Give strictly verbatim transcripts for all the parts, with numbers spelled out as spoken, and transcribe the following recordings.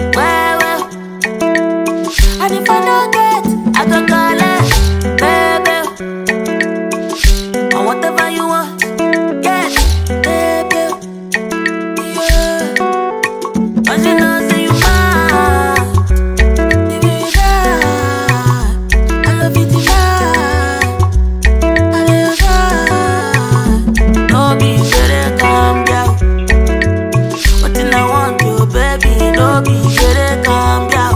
well, well. And if I don't get, I go call it, baby. And whatever you want, get, baby. Yeah. Cause you know, say you mine. If you die, I love you tonight. I love you. No be sure calm down. What I want to, baby, no be sure calm down.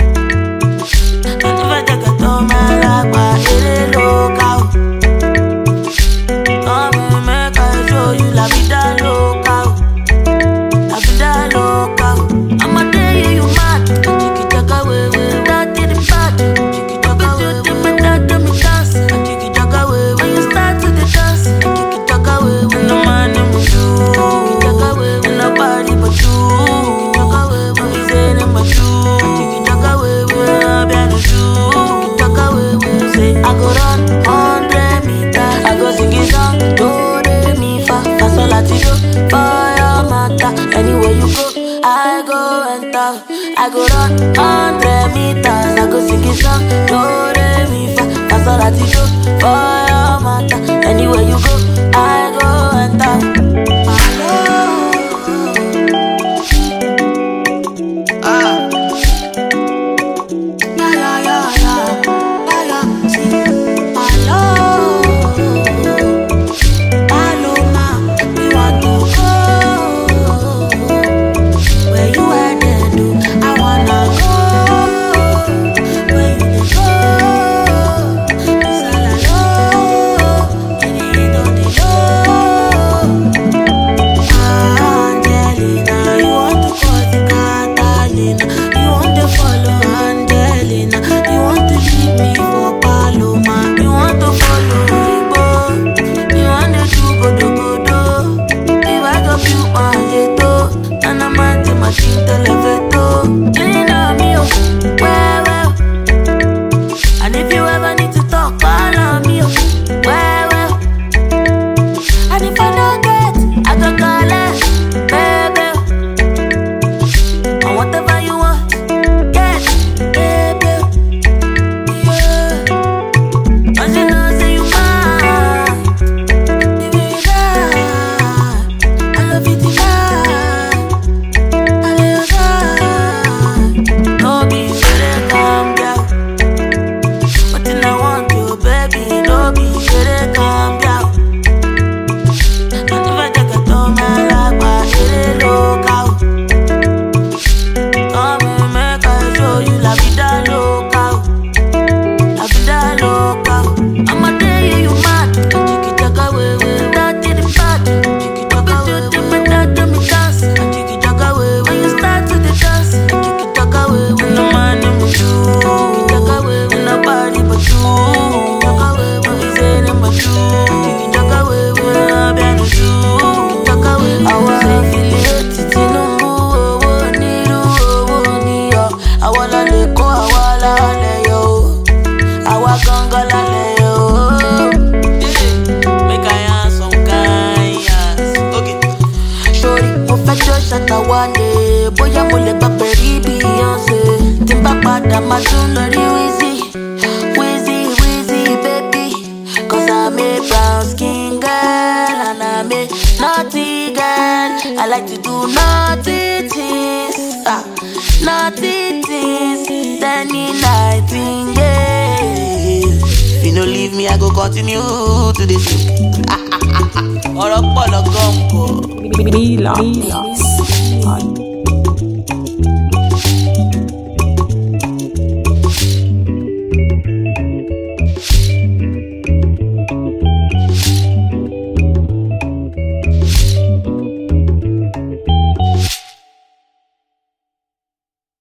La vida loca, la vida loca. I'ma tell you you mad. Chicky taka way way, that did it bad. Chicky taka way way, that do me dance. Chicky taka way way, when you start to the dance. Chicky taka way way, no man in you. Chicky taka way way, nobody but you. Chicky taka way way, we say them but you. Chicky taka way way, I'm behind you. Chicky taka way way, say I go run hundred meters, I go sing a song. Latido, for your matter. Anywhere you go, I go enter. I go run hundred meters. I go sing a song. Do re mi fa, fa sol latido, for your matter. Anywhere you go, I go enter. Ah, yeah yeah yeah yeah, yeah yeah. See, hello. And if you ever need to talk, call on me, well, well. And if I don't get, I go call it, baby. And whatever you want, get, baby. Yeah. Cause you know, say you mine. If you die, I love you tonight. I love you. No be sure calm down. What I want to, baby, no be sure calm down. Not if I take a to my life, but it is local. Come and make I show you la vida loca, la vida loca. I'ma tell you you mad. Chicky taka way way, that did it bad. Chicky taka way way, that do me dance. Chicky taka way when you start to the dance. Chicky taka way when no man in you. Chicky taka way when nobody but you. Chicky taka way when we say them but you. Chicky taka way when I'm behind you. Chicky taka way I wanna feel it. Tinumbu owo niru owo niyo. I wanna let go, I wanna let yo. I wanna ganga la let yo. Make I ask some kind yes. Okay. Shorty, mo fẹ́ jọ ṣàtàwálé. Bóyá mo lè gbà pẹ̀lú Beyonce. Tí n bá padà máa tún lọ rí Wizzy. Wizzy, Wizzy, baby. Cause I'm a brown skin girl and I'm a naughty girl. I like to do naughty things, ah, naughty things. Any nightingale. If you no leave me, I go continue to the sick. Ọ̀rọ̀ pọ̀ lọ́gọ́ ń bọ̀. Milan.